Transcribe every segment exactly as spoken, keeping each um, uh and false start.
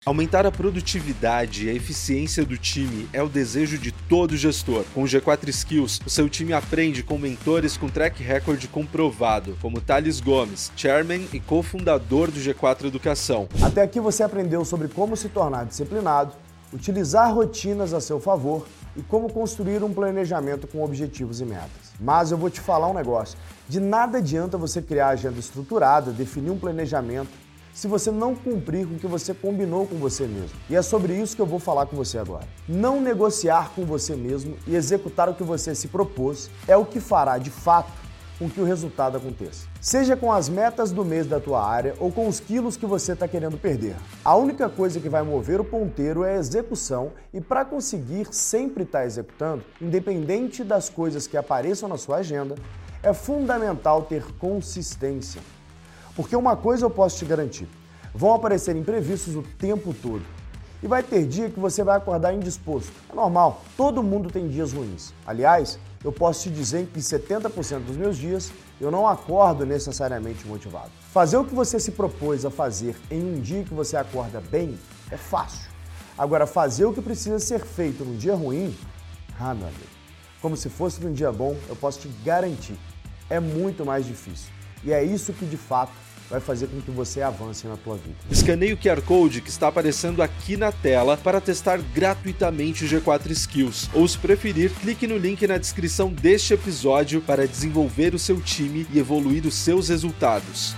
Aumentar a produtividade e a eficiência do time é o desejo de todo gestor. Com o G quatro Skills, o seu time aprende com mentores com track record comprovado, como Thales Gomes, chairman e cofundador do G quatro Educação. Até aqui você aprendeu sobre como se tornar disciplinado, utilizar rotinas a seu favor e como construir um planejamento com objetivos e metas. Mas eu vou te falar um negócio, de nada adianta você criar agenda estruturada, definir um planejamento, se você não cumprir com o que você combinou com você mesmo. E é sobre isso que eu vou falar com você agora. Não negociar com você mesmo e executar o que você se propôs é o que fará, de fato, com que o resultado aconteça. Seja com as metas do mês da tua área ou com os quilos que você está querendo perder. A única coisa que vai mover o ponteiro é a execução e para conseguir sempre estar executando, independente das coisas que apareçam na sua agenda, é fundamental ter consistência. Porque uma coisa eu posso te garantir, vão aparecer imprevistos o tempo todo. E vai ter dia que você vai acordar indisposto. É normal, todo mundo tem dias ruins. Aliás, eu posso te dizer que em setenta por cento dos meus dias eu não acordo necessariamente motivado. Fazer o que você se propôs a fazer em um dia que você acorda bem é fácil. Agora, fazer o que precisa ser feito num dia ruim, ah, meu amigo, como se fosse num dia bom, eu posso te garantir, é muito mais difícil. E é isso que, de fato, vai fazer com que você avance na tua vida. Escaneie o Q R Code que está aparecendo aqui na tela para testar gratuitamente o G quatro Skills. Ou, se preferir, clique no link na descrição deste episódio para desenvolver o seu time e evoluir os seus resultados.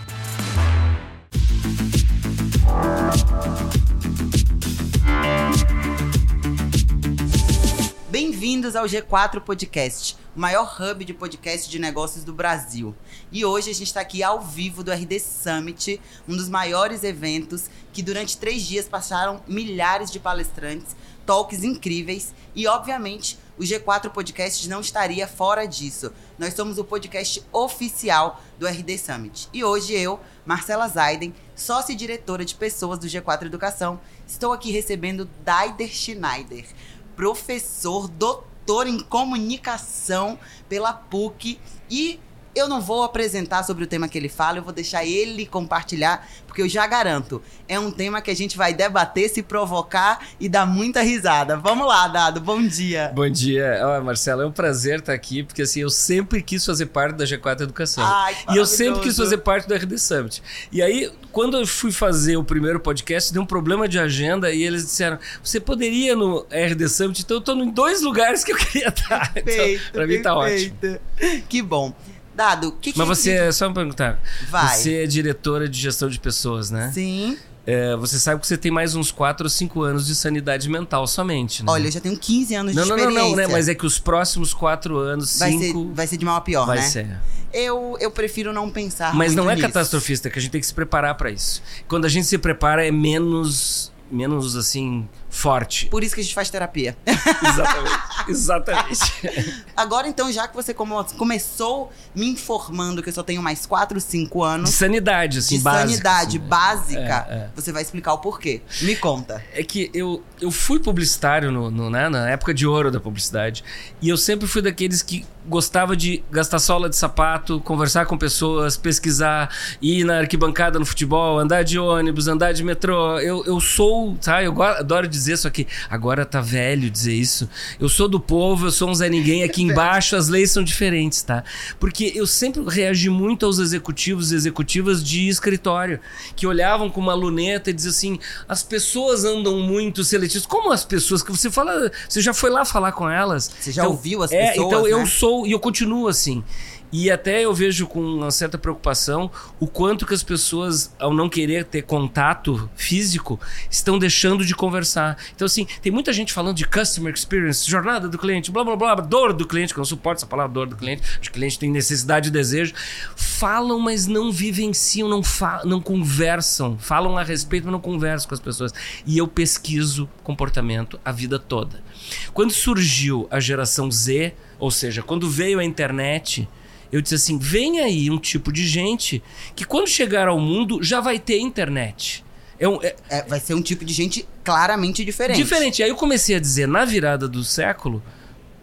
Bem-vindos ao G quatro Podcast, o maior hub de podcast de negócios do Brasil. E hoje a gente está aqui ao vivo do R D Summit, um dos maiores eventos que durante três dias passaram milhares de palestrantes, talks incríveis e, obviamente, o G quatro Podcast não estaria fora disso. Nós somos o podcast oficial do R D Summit. E hoje eu, Marcela Zaiden, sócia e diretora de pessoas do G quatro Educação, estou aqui recebendo Daider Schneider, professor, doutor em comunicação pela P U C, e eu não vou apresentar sobre o tema que ele fala, eu vou deixar ele compartilhar, porque eu já garanto, é um tema que a gente vai debater, se provocar e dar muita risada. Vamos lá, Dado, bom dia. Bom dia. Oh, Marcelo, é um prazer estar aqui, porque assim, eu sempre quis fazer parte da G quatro Educação. Ai, e eu sempre quis fazer parte do R D Summit. E aí, quando eu fui fazer o primeiro podcast, deu um problema de agenda e eles disseram, você poderia no R D Summit? Então eu estou em dois lugares que eu queria estar. Perfeito, então, pra mim tá ótimo. Que bom. Dado, o que que... Mas você, é só me perguntar, Vai. Você é diretora de gestão de pessoas, né? Sim. É, você sabe que você tem mais uns quatro ou cinco anos de sanidade mental somente, né? Olha, eu já tenho quinze anos não, de não, experiência. Não, não, né? Mas é que os próximos quatro anos, vai cinco... Ser, vai ser de mal a pior, vai né? Vai ser. Eu, eu prefiro não pensar Mas muito não é nisso. catastrofista, que a gente tem que se preparar pra isso. Quando a gente se prepara, é menos... menos, assim, forte. Por isso que a gente faz terapia. Exatamente. Exatamente. Agora, então, já que você come- começou me informando que eu só tenho mais quatro, cinco anos... De sanidade, assim, de básica. De sanidade assim. básica, É, é. você vai explicar o porquê. Me conta. É que eu, eu fui publicitário no, no, né, na época de ouro da publicidade. E eu sempre fui daqueles que gostava de gastar sola de sapato, conversar com pessoas, pesquisar, ir na arquibancada no futebol, andar de ônibus, andar de metrô. Eu, eu sou, tá? Eu adoro dizer isso aqui. Agora tá velho dizer isso. Eu sou do povo, eu sou um Zé Ninguém. Aqui embaixo as leis são diferentes, tá? Porque eu sempre reagi muito aos executivos e executivas de escritório, que olhavam com uma luneta e diziam assim, as pessoas andam muito seletivas. Como as pessoas? Que você fala, você já foi lá falar com elas? Você já então, ouviu as é, pessoas, então né? eu sou e eu continuo assim. E até eu vejo com uma certa preocupação o quanto que as pessoas, ao não querer ter contato físico, estão deixando de conversar. Então, assim, tem muita gente falando de customer experience, jornada do cliente, blá, blá, blá, dor do cliente, que eu não suporto essa palavra dor do cliente, o cliente tem necessidade e desejo. Falam, mas não vivenciam, não, fa- não conversam. Falam a respeito, mas não conversam com as pessoas. E eu pesquiso comportamento a vida toda. Quando surgiu a geração Z, ou seja, quando veio a internet... Eu disse assim, vem aí um tipo de gente que quando chegar ao mundo já vai ter internet. É um, é, É, vai ser um tipo de gente claramente diferente. Diferente. Aí eu comecei a dizer, na virada do século,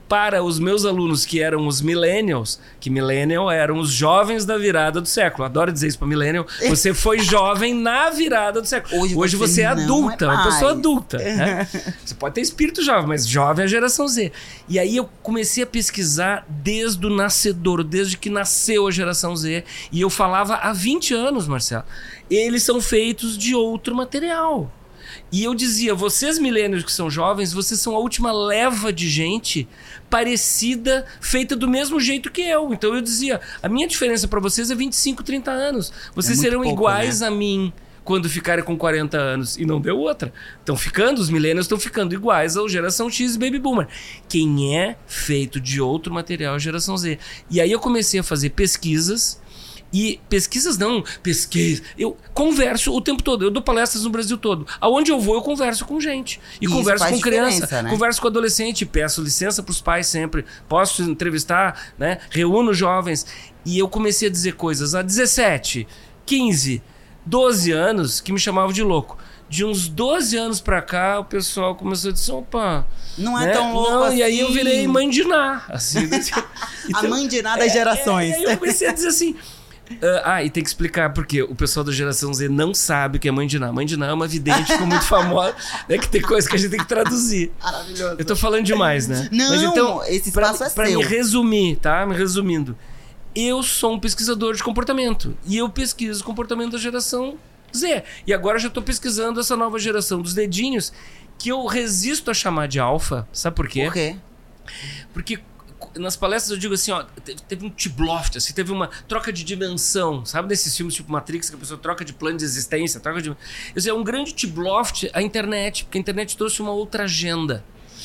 para os meus alunos que eram os millennials, que millennial eram os jovens da virada do século. Adoro dizer isso para millennial. Você foi jovem na virada do século. Hoje, Hoje você, você é adulta, é uma pessoa adulta. Né? Você pode ter espírito jovem, mas jovem é a geração Z. E aí eu comecei a pesquisar desde o nascedor, desde que nasceu a geração Z. E eu falava há vinte anos, Marcelo. Eles são feitos de outro material. E eu dizia, vocês milênios que são jovens, vocês são a última leva de gente parecida, feita do mesmo jeito que eu. Então eu dizia, a minha diferença para vocês é vinte e cinco, trinta anos. Vocês é serão pouco, iguais, né, a mim quando ficarem com quarenta anos. E não deu outra. Estão ficando, os milênios estão ficando iguais à geração X e Baby Boomer. Quem é feito de outro material é a geração Z. E aí eu comecei a fazer pesquisas. E pesquisas não, pesquisa. Eu converso o tempo todo, eu dou palestras no Brasil todo. Aonde eu vou, eu converso com gente. E Isso converso com criança, né? Converso com adolescente, peço licença para os pais sempre. Posso entrevistar, né? Reúno jovens. E eu comecei a dizer coisas há dezessete, quinze, doze anos que me chamavam de louco. De uns doze anos pra cá, o pessoal começou a dizer, opa... Não né? é tão louco não, assim. E aí eu virei mãe de Ná. Assim, então, a mãe de Ná das gerações. É, é, aí eu comecei a dizer assim... Uh, ah, e tem que explicar porque o pessoal da geração Z não sabe o que é Mãe de Ná. Mãe de Ná é uma vidente, ficou muito famosa, né? Que tem coisa que a gente tem que traduzir. Maravilhoso. Eu tô falando demais, né? Não, Mas então, esse espaço pra, é pra seu. me resumir, tá? Me resumindo. Eu sou um pesquisador de comportamento. E eu pesquiso o comportamento da geração Z. E agora já tô pesquisando essa nova geração dos dedinhos, que eu resisto a chamar de alfa. Sabe por quê? Por quê? Porque... nas palestras eu digo assim, ó, teve um T-Bloft, assim, teve uma troca de dimensão, sabe desses filmes tipo Matrix, que a pessoa troca de plano de existência, troca de... Eu sei, é um grande T-Bloft a internet, porque a internet trouxe uma outra agenda.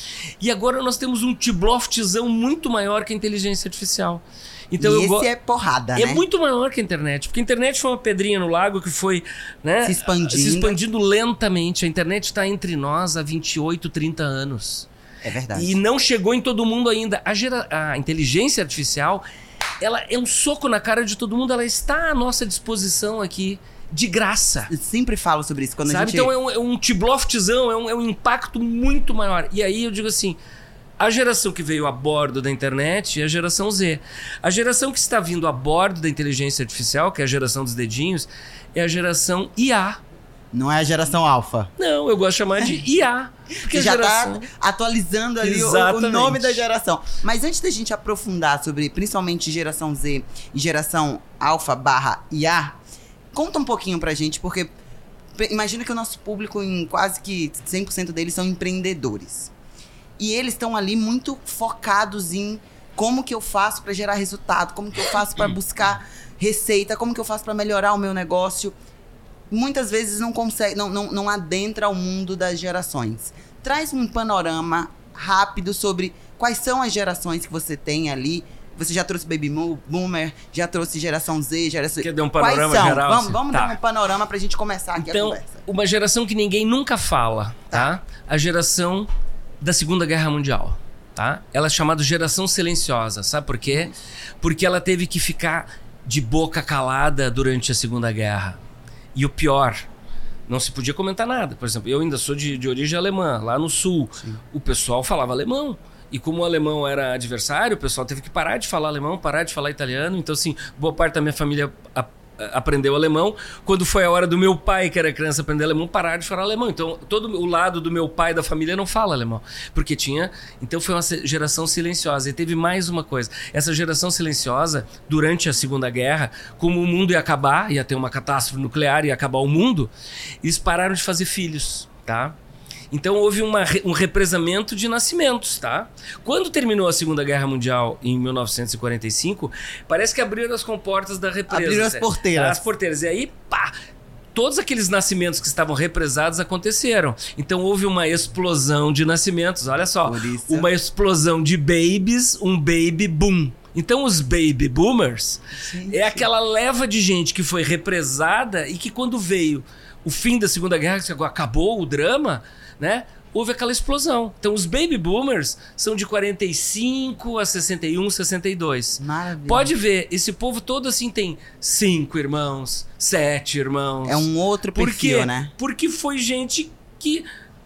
E agora nós temos um T-Bloftzão muito maior que a inteligência artificial. Então e eu esse go... é porrada, é né? É muito maior que a internet, porque a internet foi uma pedrinha no lago que foi, né, se expandindo. se expandindo lentamente. A internet está entre nós há vinte e oito, trinta anos. É verdade. E não chegou em todo mundo ainda. A, gera... a inteligência artificial, ela é um soco na cara de todo mundo. Ela está à nossa disposição aqui, de graça. Eu sempre falo sobre isso. Quando Sabe? a gente... Então é um, é um T-Bloftzão, é um, é um impacto muito maior. E aí eu digo assim, a geração que veio a bordo da internet é a geração Z. A geração que está vindo a bordo da inteligência artificial, que é a geração dos dedinhos, é a geração I A. Não é a geração alfa. Não, eu gosto de chamar de I A. Porque já geração... tá atualizando ali o, o nome da geração. Mas antes da gente aprofundar sobre, principalmente, geração Z e geração alfa barra I A, conta um pouquinho pra gente, porque imagina que o nosso público, em quase que cem por cento deles, são empreendedores. E eles estão ali muito focados em como que eu faço pra gerar resultado, como que eu faço pra buscar receita, como que eu faço pra melhorar o meu negócio. Muitas vezes não consegue, não, não, não adentra ao mundo das gerações. Traz um panorama rápido sobre quais são as gerações que você tem ali. Você já trouxe Baby Boomer, já trouxe geração Z, geração... Quer dar um panorama quais são? geral? Vamos, assim? vamos tá. dar um panorama pra gente começar aqui então, a conversa. Uma geração que ninguém nunca fala, tá? A geração da Segunda Guerra Mundial, tá? Ela é chamada geração silenciosa, sabe por quê? Porque ela teve que ficar de boca calada durante a Segunda Guerra. E o pior, não se podia comentar nada. Por exemplo, eu ainda sou de, de origem alemã, lá no sul. Sim. O pessoal falava alemão. E como o alemão era adversário, o pessoal teve que parar de falar alemão, parar de falar italiano. Então, assim, boa parte da minha família a, a, aprendeu alemão. Quando foi a hora do meu pai, que era criança, aprender alemão, parar de falar alemão. Então, todo o lado do meu pai da família não fala alemão. Porque tinha... Então, foi uma geração silenciosa. E teve mais uma coisa. Essa geração silenciosa, durante a Segunda Guerra, como o mundo ia acabar, ia ter uma catástrofe nuclear, ia acabar o mundo, eles pararam de fazer filhos, tá? Então houve uma, um represamento de nascimentos, tá? Quando terminou a Segunda Guerra Mundial, em mil novecentos e quarenta e cinco, parece que abriram as comportas da represa. Abriram as porteiras. As porteiras. E aí, pá! Todos aqueles nascimentos que estavam represados aconteceram. Então houve uma explosão de nascimentos. Olha só, uma explosão de babies, um baby boom. Então os baby boomers gente. É aquela leva de gente que foi represada e que quando veio o fim da Segunda Guerra, acabou o drama, né? Houve aquela explosão. Então os baby boomers são de quarenta e cinco a sessenta e um, sessenta e dois. Maravilha. Pode ver, esse povo todo assim tem cinco irmãos, sete irmãos. É um outro perfil, Por quê? Né? Porque foi gente que...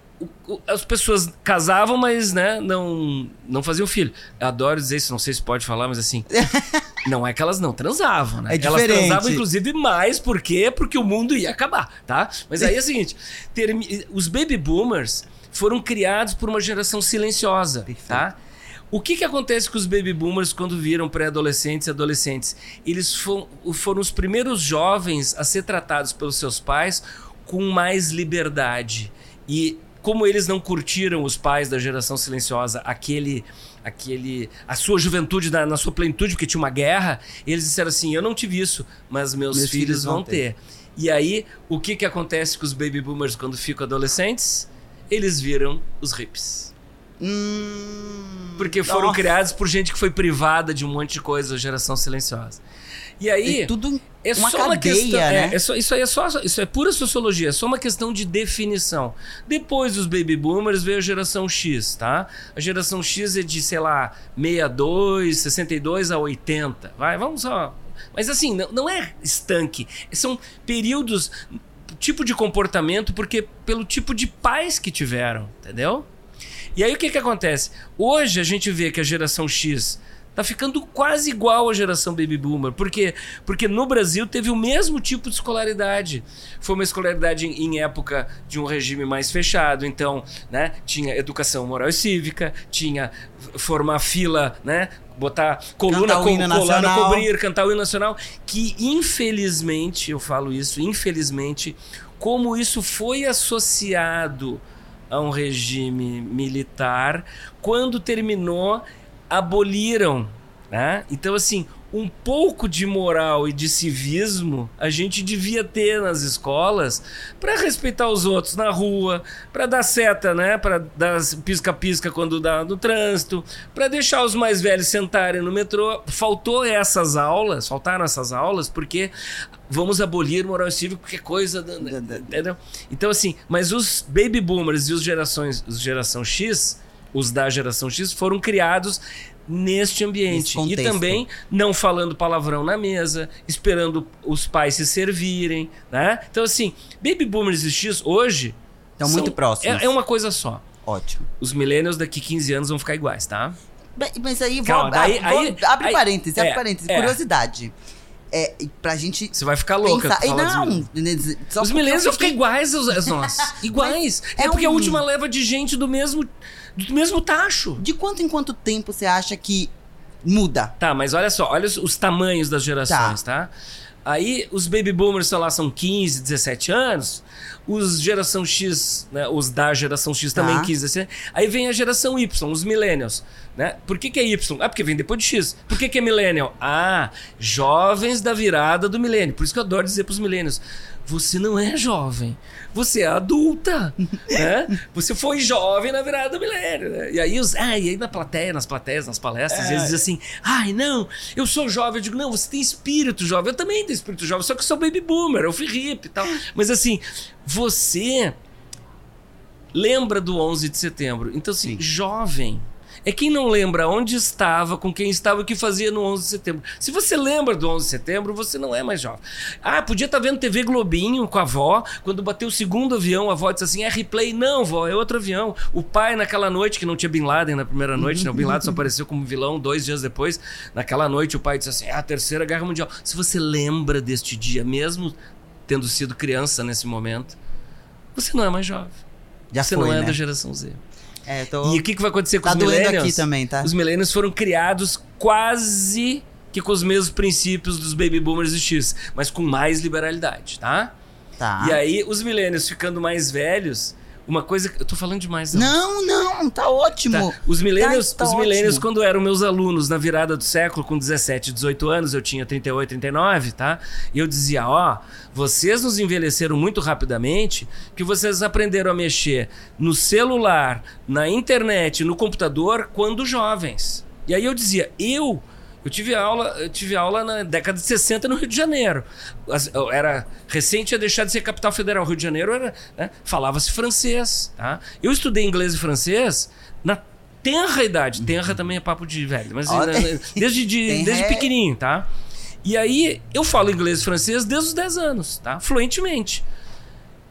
as pessoas casavam, mas, né, não, não faziam filho. Eu adoro dizer isso, não sei se pode falar, mas assim... não é que elas não transavam, né? É elas diferente. transavam, inclusive, mais. Por quê? Porque o mundo ia acabar, tá? Mas aí é o seguinte, termi... os baby boomers foram criados por uma geração silenciosa, Perfeito. tá? O que que acontece com os baby boomers quando viram pré-adolescentes e adolescentes? Eles foram, foram os primeiros jovens a ser tratados pelos seus pais com mais liberdade. E como eles não curtiram os pais da geração silenciosa, aquele, aquele, a sua juventude na, na sua plenitude, porque tinha uma guerra, eles disseram assim, eu não tive isso, mas meus, meus filhos, filhos vão, vão ter. ter. E aí, o que que acontece com os baby boomers quando ficam adolescentes? Eles viram os hippies. Hum, Porque foram nossa. criados por gente que foi privada de um monte de coisa, geração silenciosa. E aí, é tudo é uma só cadeia, uma questão, né? é, é só, isso aí é só, isso é pura sociologia, é só uma questão de definição. Depois dos baby boomers veio a geração X, tá? A geração X é de, sei lá, sessenta e dois, sessenta e dois a oitenta. Vai, vamos só. Mas assim, não, não é estanque, são períodos, tipo de comportamento, porque pelo tipo de pais que tiveram, entendeu? E aí o que que acontece? Hoje a gente vê que a geração X tá ficando quase igual à geração baby boomer. Por quê? Porque no Brasil teve o mesmo tipo de escolaridade. Foi uma escolaridade em, em época de um regime mais fechado. Então, né, tinha educação moral e cívica, tinha formar fila, né, botar coluna, Cantar o hino co, coluna nacional. cobrir, cantar o hino nacional, que infelizmente, eu falo isso, infelizmente, como isso foi associado a um regime militar, quando terminou, aboliram, né? Então, assim, um pouco de moral e de civismo a gente devia ter nas escolas para respeitar os outros na rua, para dar seta, né? Para dar pisca-pisca quando dá no trânsito, para deixar os mais velhos sentarem no metrô. Faltou essas aulas, faltaram essas aulas porque vamos abolir moral e cívico, porque é coisa... Entendeu? Então, assim, mas os baby boomers e os gerações, os geração X, os da geração X, foram criados neste ambiente. E também não falando palavrão na mesa, esperando os pais se servirem, né? Então, assim, baby boomers e X hoje... Estão muito próximos. É, é uma coisa só. Ótimo. Os millennials daqui quinze anos vão ficar iguais, tá? Mas aí, Calma, vou, daí- vou, aí- abre aí- parênteses, abre é, parênteses. é. Curiosidade. É, e pra gente Você vai ficar louca. pensar... com E falar não, dos- só Os porque millennials eu vão ficar fiquei- iguais aos, aos nossos. Iguais. é É porque a um- última leva de gente do mesmo, do mesmo tacho. De quanto em quanto tempo você acha que muda? Tá, mas olha só, olha os, os tamanhos das gerações, tá? Aí os baby boomers, sei lá, são quinze, dezessete anos. Os geração X, né, os da geração X também Tá. quinze, dezessete. Aí vem a geração Y, os millennials, né? Por que que é Y? Ah, porque vem depois de X. Por que que é millennial? Ah, jovens da virada do milênio. Por isso que eu adoro dizer pros millennials, você não é jovem, você é adulta, né? Você foi jovem na virada do milênio, né? E aí, os, ah, e aí na plateia, nas plateias, nas palestras, É. eles dizem assim, ai, não, eu sou jovem. Eu digo, não, você tem espírito jovem. Eu também tenho espírito jovem, só que eu sou baby boomer, eu fui hippie e tal. Mas assim, você lembra do onze de setembro. Então assim, Sim. jovem é quem não lembra onde estava, com quem estava e o que fazia no onze de setembro. Se você lembra do onze de setembro, você não é mais jovem. Ah, podia estar vendo T V Globinho com a avó, quando bateu o segundo avião, a avó disse assim, é replay. Não, vó, é outro avião. O pai, naquela noite, que não tinha Bin Laden na primeira noite, né? O Bin Laden só apareceu como vilão dois dias depois. Naquela noite, o pai disse assim, é a terceira guerra mundial. Se você lembra deste dia, mesmo tendo sido criança nesse momento, você não é mais jovem. Já você foi, não é né? da geração Z. É, eu tô... E o que, que vai acontecer com Tá os doendo millennials? aqui também, tá? Os millennials foram criados quase que com os mesmos princípios dos baby boomers e X, mas com mais liberalidade, tá? Tá. E aí, os millennials ficando mais velhos, uma coisa... Eu tô falando demais, Não, não, tá ótimo. Tá. Os millennials, Tá, tá os millennials ótimo. quando eram meus alunos na virada do século, com dezessete, dezoito anos, eu tinha trinta e oito, trinta e nove, tá? E eu dizia, ó, vocês nos envelheceram muito rapidamente, que vocês aprenderam a mexer no celular, na internet, no computador, quando jovens. E aí eu dizia, eu... Eu tive aula, eu tive aula na década de sessenta no Rio de Janeiro. As- eu era recente, tinha deixado de ser capital federal. O Rio de Janeiro era, né, falava-se francês, tá? Eu estudei inglês e francês na tenra idade. Tenra também é papo de velho, mas Ó, né, desde, de, tenra desde é- pequenininho, tá? E aí eu falo inglês e francês desde os dez anos, tá? Fluentemente.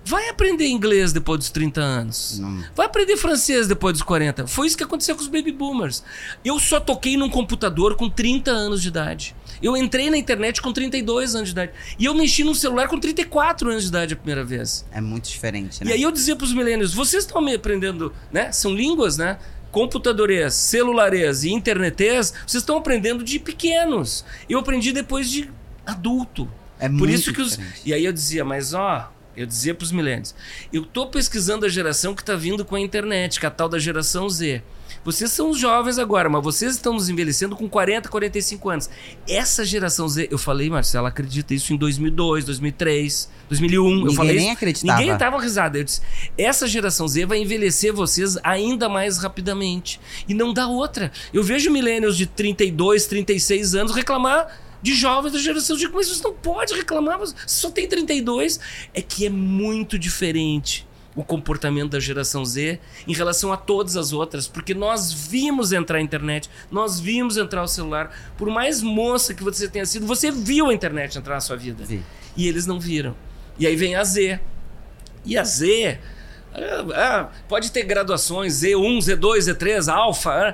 vai aprender inglês depois dos trinta anos. Não. Vai aprender francês depois dos quarenta. Foi isso que aconteceu com os baby boomers. Eu só toquei num computador com trinta anos de idade. Eu entrei na internet com trinta e dois anos de idade. E eu mexi num celular com trinta e quatro anos de idade a primeira vez. É muito diferente, né? E aí eu dizia pros milênios, vocês estão me aprendendo, né? São línguas, né? Computadores, celulares e internetês, vocês estão aprendendo de pequenos. Eu aprendi depois de adulto. É Por muito isso que os... diferente. E aí eu dizia, mas ó, eu dizia pros milênios, eu tô pesquisando a geração que tá vindo com a internet, que é a tal da geração Z. Vocês são os jovens agora, mas vocês estão nos envelhecendo com quarenta, quarenta e cinco anos. Essa geração Z, eu falei, Marcela, acredita isso em dois mil e dois, dois mil e três, dois mil e um. Ninguém eu falei nem isso, acreditava. Ninguém tava risada. Eu disse, essa geração Z vai envelhecer vocês ainda mais rapidamente. E não dá outra. Eu vejo millennials de trinta e dois, trinta e seis anos reclamar de jovens da geração. Eu digo, mas você não pode reclamar, você só tem trinta e dois. É que é muito diferente o comportamento da geração Z em relação a todas as outras, porque nós vimos entrar a internet, nós vimos entrar o celular. Por mais moça que você tenha sido, você viu a internet entrar na sua vida. Vi. E eles não viram. E aí vem a Z. E a Z ah, ah, pode ter graduações, Z um, Z dois, Z três, Alfa. Ah.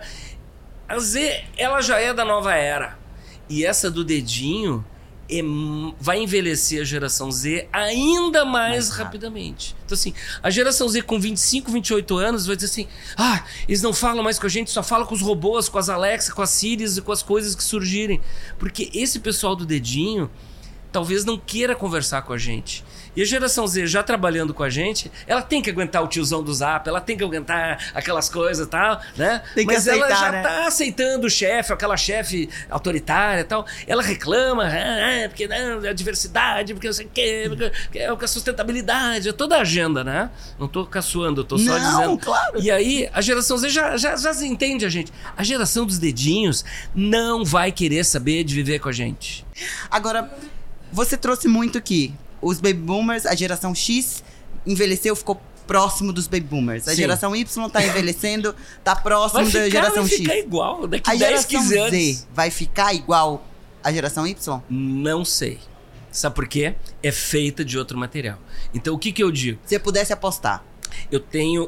A Z, ela já é da nova era. E essa do dedinho é, vai envelhecer a geração Z ainda mais, mais rapidamente. Então assim, a geração Z com vinte e cinco, vinte e oito anos vai dizer assim, ah, eles não falam mais com a gente, só falam com os robôs, com as Alexa, com as Siris e com as coisas que surgirem. Porque esse pessoal do dedinho talvez não queira conversar com a gente. E a geração Z já trabalhando com a gente, ela tem que aguentar o tiozão do Zap, ela tem que aguentar aquelas coisas e tal, né? Tem que Mas aceitar, ela já né? tá aceitando o chefe, aquela chefe autoritária e tal. Ela reclama, ah, porque não, a diversidade, porque não sei o quê, porque é a sustentabilidade, é toda a agenda, né? Não tô caçoando, eu tô só Não, dizendo. claro. E aí, a geração Z já, já, já se entende a gente. A geração dos dedinhos não vai querer saber de viver com a gente. Agora, você trouxe muito que os baby boomers, a geração X envelheceu, ficou próximo dos baby boomers. A Sim. geração Y tá envelhecendo, tá próximo Vai ficar, da geração vai X. ficar igual, daqui A dez, geração quinze anos. Z vai ficar igual à geração Y? Não sei. Sabe por quê? É feita de outro material. Então o que que eu digo? Se eu pudesse apostar. Eu tenho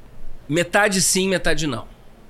metade sim, metade não.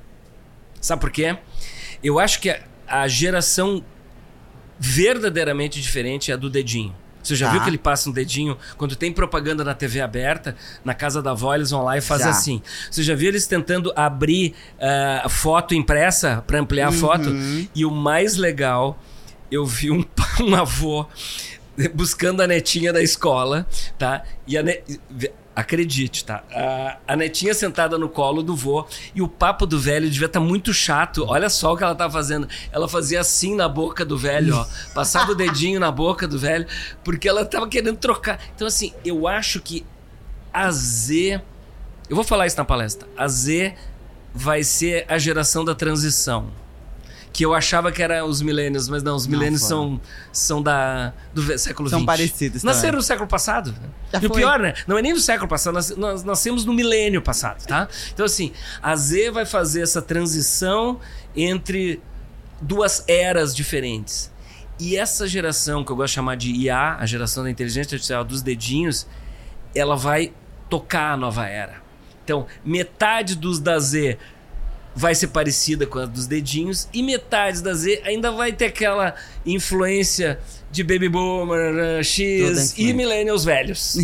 Sabe por quê? Eu acho que a, a geração verdadeiramente diferente é a do dedinho. Você já Tá. viu que ele passa um dedinho? Quando tem propaganda na T V aberta, na casa da avó, eles vão lá e fazem Já. assim. Você já viu eles tentando abrir a foto impressa para ampliar a foto? E o mais legal, eu vi um, um avô buscando a netinha da escola, tá? E a ne... Acredite, tá? A, a netinha sentada no colo do vô e o papo do velho devia estar muito chato. Olha só o que ela tá fazendo. Ela fazia assim na boca do velho, ó. Passava o dedinho na boca do velho, porque ela tava querendo trocar. Então, assim, eu acho que a Z... Eu vou falar isso na palestra. A Z vai ser a geração da transição. Que eu achava que era os milênios, mas não, os milênios são, são da, do ve- século São vinte. parecidos Nasceram também. no século passado. Já E o foi. pior, né? Não é nem no século passado, nós, nós nascemos no milênio passado, tá? Então, assim, a Z vai fazer essa transição entre duas eras diferentes. E essa geração, que eu gosto de chamar de I A, a geração da inteligência artificial dos dedinhos, ela vai tocar a nova era. Então, metade dos da Z vai ser parecida com a dos dedinhos e metade da Z ainda vai ter aquela influência de Baby Boomer, uh, X e Millennials velhos.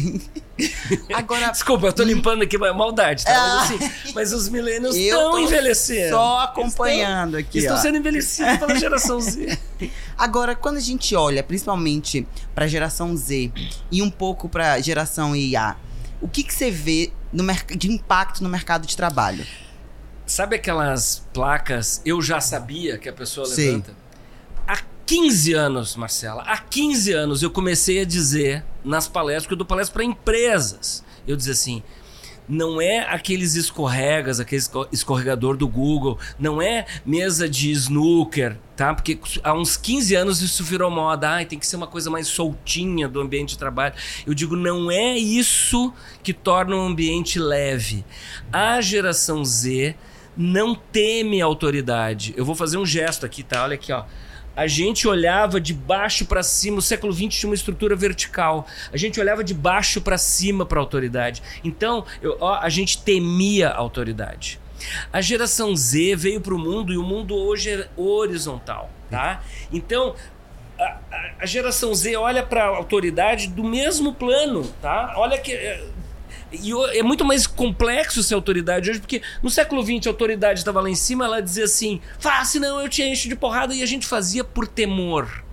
Agora, Desculpa, eu tô limpando aqui, é maldade, tá? Ah. Mas, assim, mas os Millennials eu estão tô envelhecendo. só acompanhando estão, aqui, Estão ó. sendo envelhecidos pela geração Z. Agora, quando a gente olha, principalmente pra geração Z e um pouco pra geração I A, o que que você vê no merc- de impacto no mercado de trabalho? Sabe aquelas placas, eu já sabia que a pessoa Sim. levanta? Há quinze anos, Marcela, há quinze anos eu comecei a dizer nas palestras, porque eu dou palestra para empresas. Eu dizia assim, não é aqueles escorregas, aquele escorregador do Google, não é mesa de snooker, tá? Porque há uns quinze anos isso virou moda, ai, tem que ser uma coisa mais soltinha do ambiente de trabalho. Eu digo, não é isso que torna um ambiente leve. A geração Z não teme a autoridade. Eu vou fazer um gesto aqui, tá? Olha aqui, ó. a gente olhava de baixo para cima. O século vinte tinha uma estrutura vertical. A gente olhava de baixo para cima para a autoridade. Então, eu, ó, a gente temia a autoridade. A geração Z veio para o mundo e o mundo hoje é horizontal, tá? Então, a, a, a geração Z olha para a autoridade do mesmo plano, tá? Olha que... E é muito mais complexo ser autoridade hoje, porque no século vinte a autoridade estava lá em cima, ela dizia assim, faz, senão eu te encho de porrada, e a gente fazia por temor.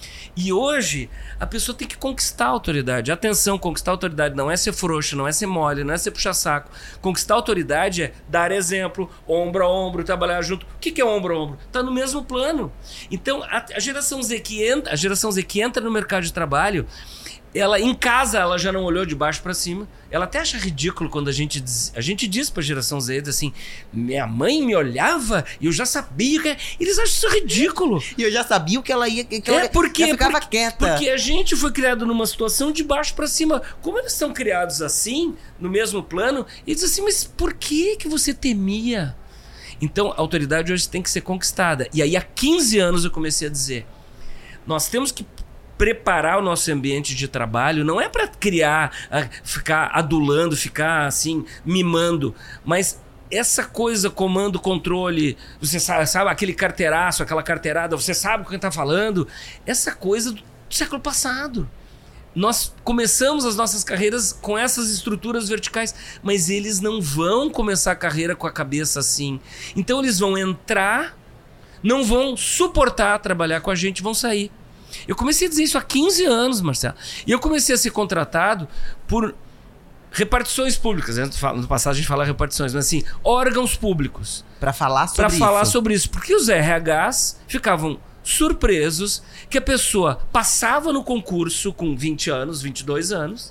E hoje a pessoa tem que conquistar a autoridade. Atenção, conquistar a autoridade não é ser frouxo, não é ser mole, não é ser puxar saco. Conquistar a autoridade é dar exemplo, ombro a ombro, trabalhar junto. O que que é ombro a ombro? Está no mesmo plano. Então a, a geração Z que entra, a geração Z que entra no mercado de trabalho, ela em casa ela já não olhou de baixo para cima. Ela até acha ridículo quando a gente diz, a gente diz para a geração Z assim, minha mãe me olhava e eu já sabia que eles acham isso ridículo. E eu já sabia que ela ia, que é ela porque, já ficava porque, quieta. Porque a gente foi criado numa situação de baixo para cima. Como eles são criados assim, no mesmo plano, eles dizem assim, mas por que que você temia? Então a autoridade hoje tem que ser conquistada. E aí há quinze anos eu comecei a dizer, nós temos que preparar o nosso ambiente de trabalho, não é para criar, ficar adulando, ficar assim, mimando, mas essa coisa, comando, controle, você sabe, sabe aquele carteiraço, aquela carteirada, você sabe com quem está falando, essa coisa do século passado. Nós começamos as nossas carreiras com essas estruturas verticais, mas eles não vão começar a carreira com a cabeça assim. Então eles vão entrar, não vão suportar trabalhar com a gente, vão sair. Eu comecei a dizer isso há quinze anos, Marcelo. E eu comecei a ser contratado por repartições públicas. No passado a gente fala repartições, mas assim, órgãos públicos. Para falar sobre pra isso. Para falar sobre isso. Porque os R Hs ficavam surpresos que a pessoa passava no concurso com vinte anos, vinte e dois anos.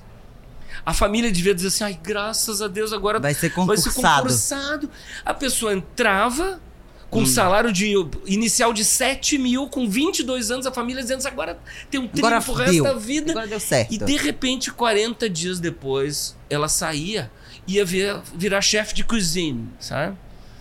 A família devia dizer assim, ai, graças a Deus, agora vai ser vai ser concursado. concursado. A pessoa entrava com um hum. salário de, inicial de sete mil, com vinte e dois anos, a família dizendo assim, agora tem um trilho agora pro resto deu. da vida. Agora deu certo. E de repente, quarenta dias depois, ela saía, ia vir, virar chefe de cozinha, sabe?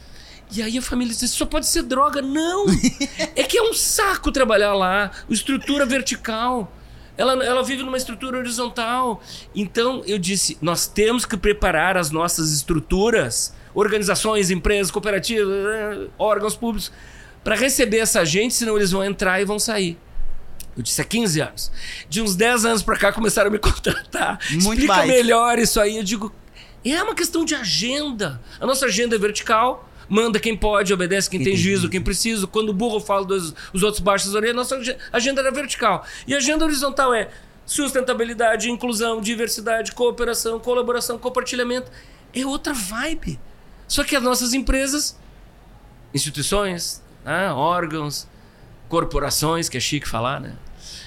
E aí a família dizia, isso só pode ser droga. Não! É que é um saco trabalhar lá, estrutura vertical. Ela, ela vive numa estrutura horizontal. Então eu disse, nós temos que preparar as nossas estruturas, organizações, empresas, cooperativas, órgãos públicos, para receber essa gente, senão eles vão entrar e vão sair. Eu disse há quinze anos. De uns dez anos para cá começaram a me contratar. Muito Explica mais. melhor isso aí. Eu digo, é uma questão de agenda. A nossa agenda é vertical. Manda quem pode, obedece quem tem juízo, quem precisa. Quando o burro fala, dos, os outros baixam as orelhas. Nossa agenda era vertical. E a agenda horizontal é sustentabilidade, inclusão, diversidade, cooperação, colaboração, compartilhamento. É outra vibe. Só que as nossas empresas, instituições, né, órgãos, corporações, que é chique falar, né?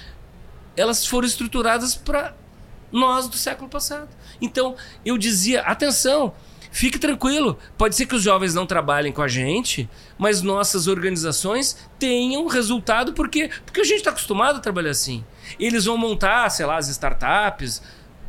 Elas foram estruturadas para nós do século passado. Então, eu dizia, atenção, fique tranquilo, pode ser que os jovens não trabalhem com a gente, mas nossas organizações tenham resultado porque, porque a gente está acostumado a trabalhar assim. Eles vão montar, sei lá, as startups,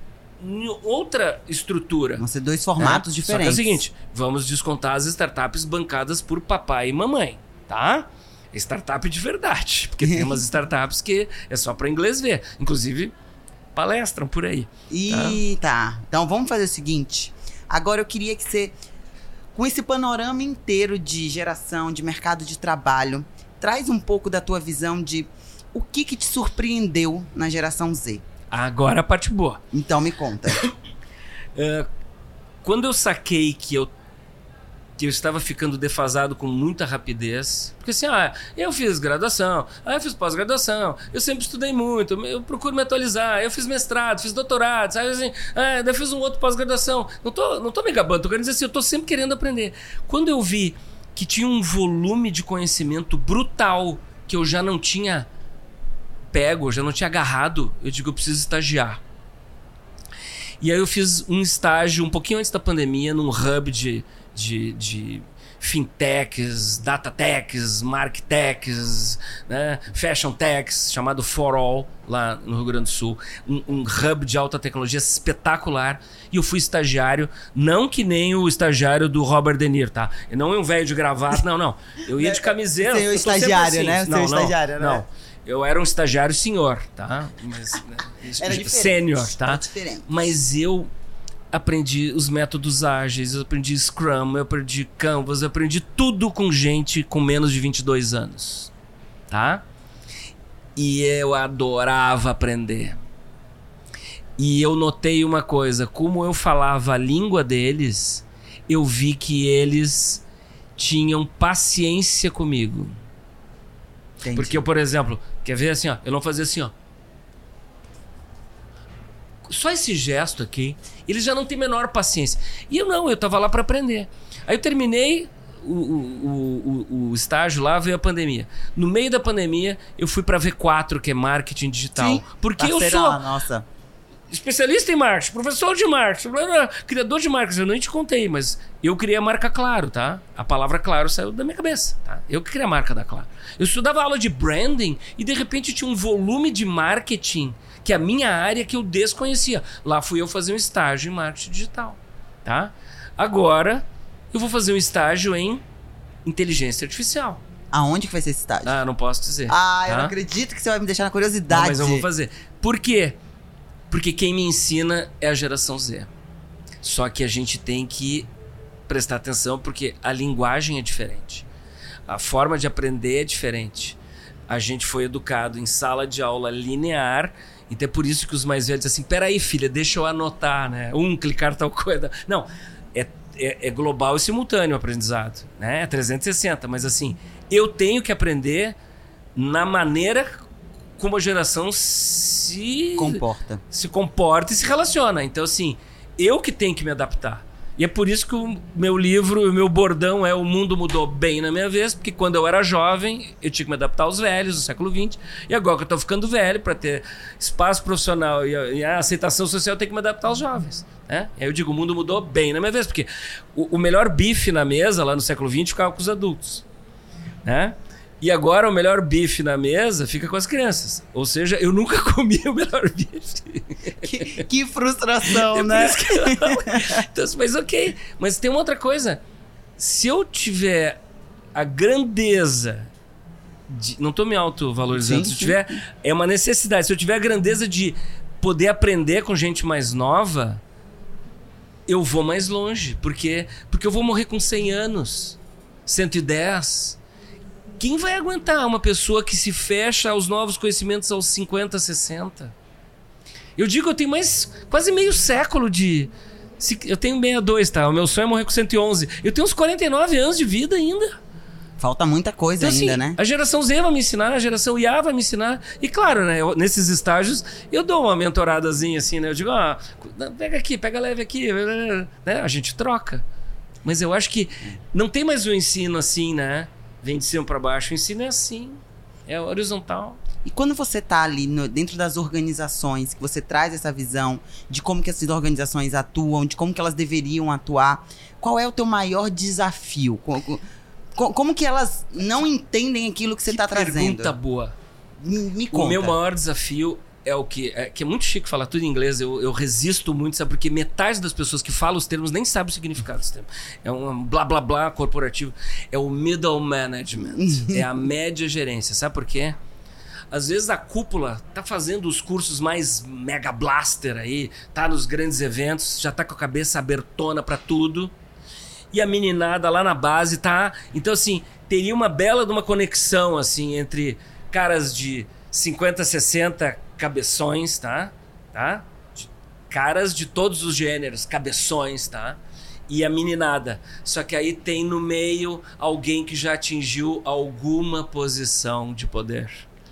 em outra estrutura. Vão ser dois formatos é? diferentes. Só que é o seguinte, vamos descontar as startups bancadas por papai e mamãe, tá? Startup de verdade, porque tem umas startups que é só para inglês ver, inclusive palestram por aí. E tá. tá, então vamos fazer o seguinte, agora eu queria que você, com esse panorama inteiro de geração, de mercado de trabalho, traz um pouco da tua visão de o que que te surpreendeu na geração Z. Agora a parte boa. Então me conta. uh, quando eu saquei que eu, que eu estava ficando defasado com muita rapidez, porque assim, ah, eu fiz graduação, ah, eu fiz pós-graduação, eu sempre estudei muito, eu procuro me atualizar, eu fiz mestrado, fiz doutorado, sabe assim, ah, eu fiz um outro pós-graduação. Não tô, não tô me gabando, tô querendo dizer assim, eu tô sempre querendo aprender. Quando eu vi que tinha um volume de conhecimento brutal que eu já não tinha pego, já não tinha agarrado, eu digo, eu preciso estagiar. E aí eu fiz um estágio um pouquinho antes da pandemia, num hub de, de, de, fintechs, datatechs, marktechs, né? Fashion techs, chamado For All, lá no Rio Grande do Sul. Um, um hub de alta tecnologia espetacular. E eu fui estagiário, não que nem o estagiário do Robert De Niro, tá? Eu não é um velho de gravata, não, não. Eu ia de camiseta. Seu estagiário, assim. né? Seu não, estagiário, não, né? Não. Eu era um estagiário senhor, tá? Mas, né, era diferente. Sênior, tá? Era diferente. Mas eu aprendi os métodos ágeis, eu aprendi Scrum, eu aprendi Canvas, eu aprendi tudo com gente com menos de vinte e dois anos, tá? E eu adorava aprender. E eu notei uma coisa, como eu falava a língua deles, eu vi que eles tinham paciência comigo. Entendi. Porque eu, por exemplo, quer ver assim, ó, eu não fazia assim, ó. Só esse gesto aqui, eles já não têm menor paciência. E eu não, eu tava lá para aprender. Aí eu terminei o, o, o, o estágio lá, veio a pandemia. No meio da pandemia, eu fui para V quatro, que é marketing digital. Sim, porque eu sou nossa. especialista em marketing, professor de marketing, criador de marketing. Eu nem te contei, mas eu criei a marca Claro, tá? A palavra Claro saiu da minha cabeça, tá? Eu que criei a marca da Claro. Eu estudava aula de branding e de repente tinha um volume de marketing que é a minha área que eu desconhecia. Lá fui eu fazer um estágio em marketing digital, tá? Agora eu vou fazer um estágio em inteligência artificial. Aonde que vai ser esse estágio? Ah, não posso dizer. Ah, tá? Eu não acredito que você vai me deixar na curiosidade. Não, mas eu vou fazer. Por quê? Porque quem me ensina é a geração Z. Só que a gente tem que prestar atenção porque a linguagem é diferente. A forma de aprender é diferente. A gente foi educado em sala de aula linear. Então é por isso que os mais velhos dizem assim, peraí filha, deixa eu anotar, né? Um, clicar tal coisa. Não, é, é, é global e simultâneo o aprendizado, né? É trezentos e sessenta, mas assim, eu tenho que aprender na maneira como a geração se comporta. se comporta e se relaciona. Então assim, eu que tenho que me adaptar. E é por isso que o meu livro, o meu bordão é O Mundo Mudou Bem na Minha Vez, porque quando eu era jovem, eu tinha que me adaptar aos velhos do século vinte, e agora que eu tô ficando velho, para ter espaço profissional e a, e a aceitação social, eu tenho que me adaptar aos jovens, né? E aí eu digo, o mundo mudou bem na minha vez, porque o, o melhor bife na mesa, lá no século vinte, ficava com os adultos, né? E agora o melhor bife na mesa fica com as crianças. Ou seja, eu nunca comi o melhor bife. Que, que frustração, é né? Que eu... então, mas ok. Mas tem uma outra coisa. Se eu tiver a grandeza... De... Não estou me autovalorizando. Sim, se eu sim. tiver... É uma necessidade. Se eu tiver a grandeza de poder aprender com gente mais nova, eu vou mais longe. Porque, porque eu vou morrer com cem anos. cento e dez... Quem vai aguentar uma pessoa que se fecha aos novos conhecimentos aos cinquenta, sessenta? Eu digo, eu tenho mais quase meio século de... Eu tenho sessenta e dois, tá? O meu sonho é morrer com cento e onze. Eu tenho uns quarenta e nove anos de vida ainda. Falta muita coisa então, ainda, assim, né? A geração Z vai me ensinar, a geração I A vai me ensinar. E claro, né? Eu, nesses estágios, eu dou uma mentoradazinha assim, né? Eu digo, ó, oh, pega aqui, pega leve aqui. Né? A gente troca. Mas eu acho que não tem mais o ensino assim, né? Vem de cima para baixo. O ensino é assim. É horizontal. E quando você está ali no, dentro das organizações, que você traz essa visão de como que essas organizações atuam, de como que elas deveriam atuar, qual é o teu maior desafio? Como, como que elas não entendem aquilo que você está trazendo? Pergunta boa. Me, me conta. O meu maior desafio é o que... É, que é muito chique falar tudo em inglês. Eu, eu resisto muito, sabe? Porque metade das pessoas que falam os termos nem sabe o significado dos termos. É um blá blá blá corporativo. É o middle management. É a média gerência. Sabe por quê? Às vezes a cúpula tá fazendo os cursos mais mega blaster aí, tá nos grandes eventos, já tá com a cabeça abertona pra tudo. E a meninada lá na base tá... Então, assim, teria uma bela de uma conexão, assim, entre caras de cinquenta, sessenta cabeções, tá? Tá? Caras de todos os gêneros, cabeções, tá? E a meninada. Só que aí tem no meio alguém que já atingiu alguma posição de poder.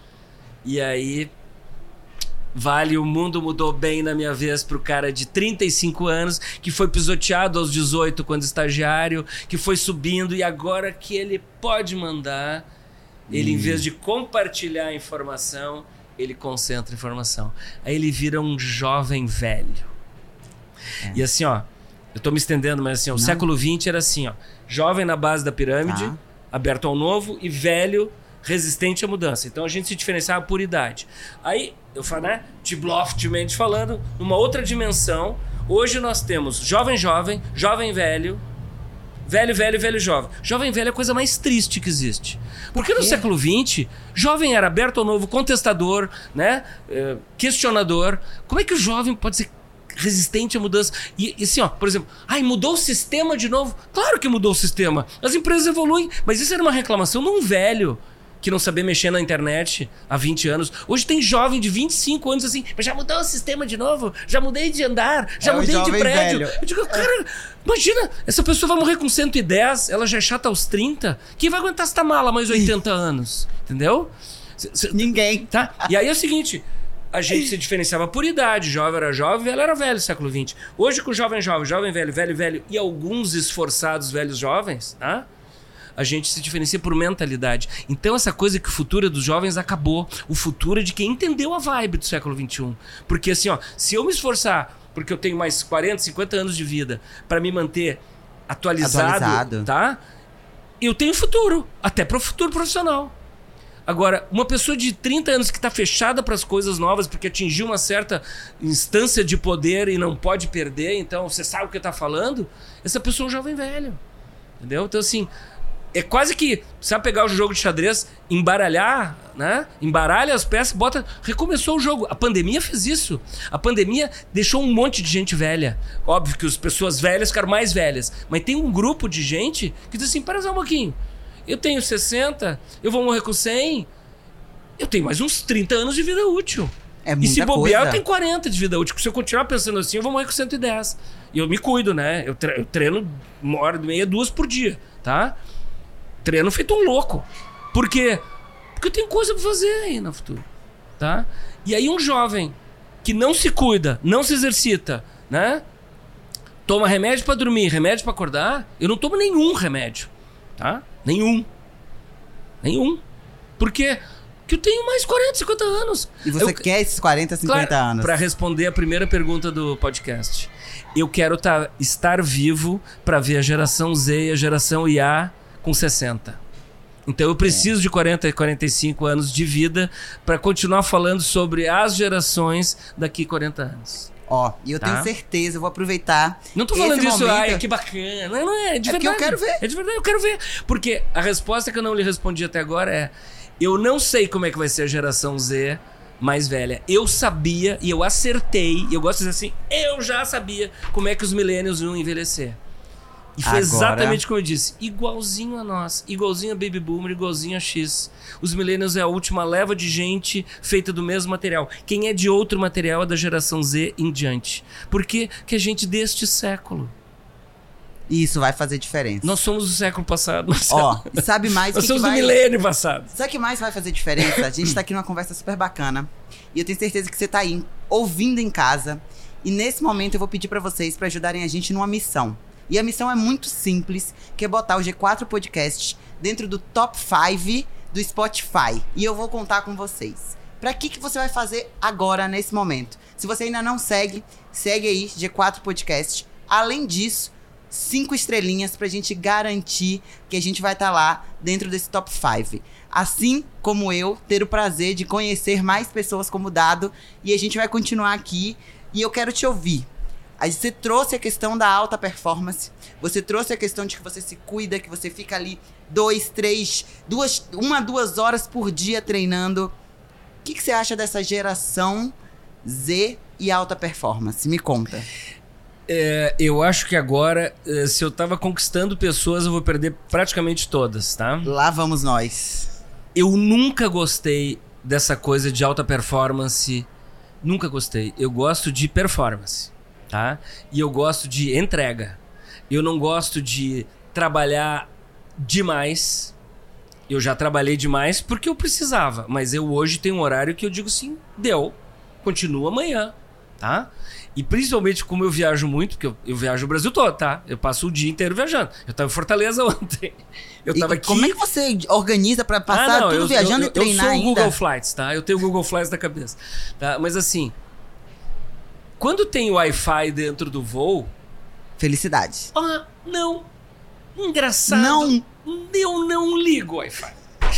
E aí, vale, o mundo mudou bem na minha vez pro cara de trinta e cinco anos, que foi pisoteado aos dezoito quando estagiário, que foi subindo, e agora que ele pode mandar, ele, hum. em vez de compartilhar a informação, ele concentra a informação. Aí ele vira um jovem velho. É. E assim, ó, Eu tô me estendendo, mas assim, ó, o século vinte era assim, ó. Jovem na base da pirâmide, Tá. aberto ao novo, e velho, resistente à mudança. Então a gente se diferenciava por idade. Aí, eu falo, né? Tibloftmente falando, numa outra dimensão, hoje nós temos jovem, jovem, jovem, velho, velho, velho, velho, jovem. Jovem, velho é a coisa mais triste que existe. Porque no século vinte, jovem era aberto ao novo, contestador, né? Eh, questionador. Como é que o jovem pode ser resistente à mudança? E, e assim, ó, por exemplo, ai, mudou o sistema de novo? Claro que mudou o sistema. As empresas evoluem, mas isso era uma reclamação de um velho que não sabia mexer na internet há vinte anos. Hoje tem jovem de vinte e cinco anos assim, mas já mudou o sistema de novo? Já mudei de andar? Já É o mudei de jovem prédio? velho. Eu digo, cara, imagina, essa pessoa vai morrer com cento e dez, ela já é chata aos trinta. Quem vai aguentar essa mala mais oitenta anos? Entendeu? C- c- Ninguém. Tá? E aí é o seguinte, a gente se diferenciava por idade. Jovem era jovem, velho era velho, século vinte. Hoje com jovem, jovem, jovem, velho, velho, velho e alguns esforçados velhos jovens, tá? A gente se diferencia por mentalidade. Então essa coisa que o futuro é dos jovens acabou. O futuro é de quem entendeu a vibe do século vinte e um. Porque assim, ó, se eu me esforçar, porque eu tenho mais quarenta, cinquenta anos de vida, para me manter atualizado, Atualizado. tá? Eu tenho futuro, até para o futuro profissional. Agora, uma pessoa de trinta anos que está fechada para as coisas novas porque atingiu uma certa instância de poder e não pode perder, então você sabe o que está falando, essa pessoa é um jovem velho. Entendeu? Então assim, é quase que, sabe pegar o jogo de xadrez, embaralhar, né? Embaralha as peças, bota... Recomeçou o jogo. A pandemia fez isso. A pandemia deixou um monte de gente velha. Óbvio que as pessoas velhas ficaram mais velhas. Mas tem um grupo de gente que diz assim, para só um pouquinho. Eu tenho sessenta, eu vou morrer com cem, eu tenho mais uns trinta anos de vida útil. É E muita se bobear, coisa. eu tenho quarenta de vida útil. Se eu continuar pensando assim, eu vou morrer com cento e dez. E eu me cuido, né? Eu tre- eu treino uma hora e meia, duas por dia, tá? Treino feito um louco. Por quê? Porque eu tenho coisa pra fazer aí no futuro, tá? E aí um jovem que não se cuida, não se exercita, né? Toma remédio pra dormir, remédio pra acordar. Eu não tomo nenhum remédio, tá? Nenhum. Nenhum. Por quê? Porque eu tenho mais quarenta, cinquenta anos. E você Eu- quer esses quarenta, cinquenta Claro, anos? pra responder a primeira pergunta do podcast. Eu quero tá, estar vivo pra ver a geração Z e a geração I A com sessenta. Então eu preciso de quarenta, quarenta e cinco anos de vida pra continuar falando sobre as gerações daqui a quarenta anos. Ó, e eu Tá. tenho certeza, eu vou aproveitar. Não tô falando esse isso, momento- ai, que bacana. Não, não é, é de É porque verdade. eu quero ver. É de verdade, eu quero ver. Porque a resposta que eu não lhe respondi até agora é: eu não sei como é que vai ser a geração Z mais velha. Eu sabia e eu acertei, e eu gosto de dizer assim, eu já sabia como é que os millennials iam envelhecer. E foi Agora- exatamente como eu disse, igualzinho a nós, igualzinho a Baby Boomer, igualzinho a X. Os millennials é a última leva de gente feita do mesmo material. Quem é de outro material é da geração Z em diante. Por quê? Que a gente deste século. Isso vai fazer diferença. Nós somos do século passado. Nós Ó, e sabe mais o nós que, que somos do vai... milênio passado. Sabe o que mais vai fazer diferença? A gente tá aqui numa conversa super bacana. E eu tenho certeza que você tá aí, ouvindo em casa. E nesse momento eu vou pedir pra vocês pra ajudarem a gente numa missão. E a missão é muito simples, que é botar o G quatro Podcast dentro do top cinco do Spotify. E eu vou contar com vocês. Pra que que você vai fazer agora, nesse momento? Se você ainda não segue, segue aí G quatro Podcast. Além disso, cinco estrelinhas pra gente garantir que a gente vai estar lá dentro desse top cinco. Assim como eu, ter o prazer de conhecer mais pessoas como o Dado. E a gente vai continuar aqui. E eu quero te ouvir. Aí você trouxe a questão da alta performance. Você trouxe a questão de que você se cuida, que você fica ali dois, três, duas, uma, duas horas por dia treinando. O que, que você acha dessa geração Z e alta performance? Me conta. É, eu acho que agora, eh, se eu tava conquistando pessoas, eu vou perder praticamente todas, tá? Lá vamos nós. Eu nunca gostei dessa coisa de alta performance. Nunca gostei. Eu gosto de performance, tá? E eu gosto de entrega. Eu não gosto de trabalhar demais. Eu já trabalhei demais porque eu precisava. Mas eu hoje tenho um horário que eu digo assim, deu. Continua amanhã, tá? E principalmente como eu viajo muito, porque eu, eu viajo o Brasil todo, tá? Eu passo o dia inteiro viajando. Eu tava em Fortaleza ontem. Eu E tava aqui... como é que você organiza pra passar Ah, não, tudo eu, viajando eu, e treinar Eu sou o ainda? Google Flights, tá? Eu tenho o Google Flights na cabeça. Tá? Mas assim, quando tem Wi-Fi dentro do voo, Felicidade. Ah, não. Engraçado. Não. Eu não ligo Wi-Fi.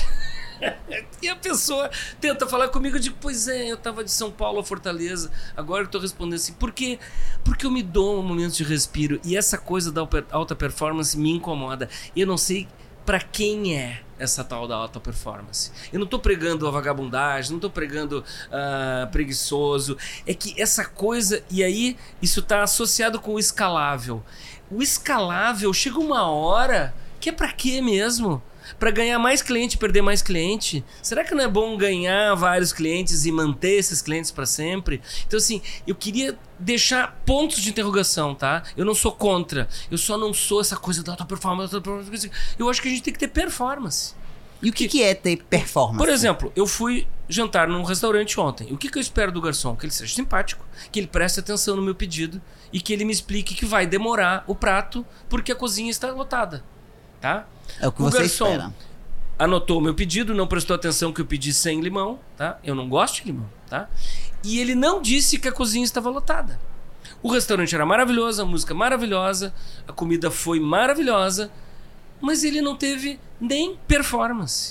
E a pessoa tenta falar comigo, eu digo, pois é, eu tava de São Paulo a Fortaleza, agora eu tô respondendo assim, por quê? Porque eu me dou um momento de respiro, e essa coisa da alta performance me incomoda. Eu não sei pra quem é essa tal da alta performance. Eu não tô pregando a vagabundagem, não tô pregando uh, preguiçoso, é que essa coisa, e aí isso tá associado com o escalável. O escalável chega uma hora que é pra quê mesmo? Para ganhar mais cliente e perder mais cliente? Será que não é bom ganhar vários clientes e manter esses clientes para sempre? Então, assim, eu queria deixar pontos de interrogação, tá? Eu não sou contra. Eu só não sou essa coisa da alta performance. Eu acho que a gente tem que ter performance. E o que, que é ter performance? Por exemplo, eu fui jantar num restaurante ontem. O que, que eu espero do garçom? Que ele seja simpático, que ele preste atenção no meu pedido e que ele me explique que vai demorar o prato porque a cozinha está lotada, tá? É o que o você garçom espera. Anotou o meu pedido, não prestou atenção que eu pedi sem limão, tá? Eu não gosto de limão, tá? E ele não disse que a cozinha estava lotada. O restaurante era maravilhoso, a música maravilhosa, a comida foi maravilhosa, mas ele não teve nem performance.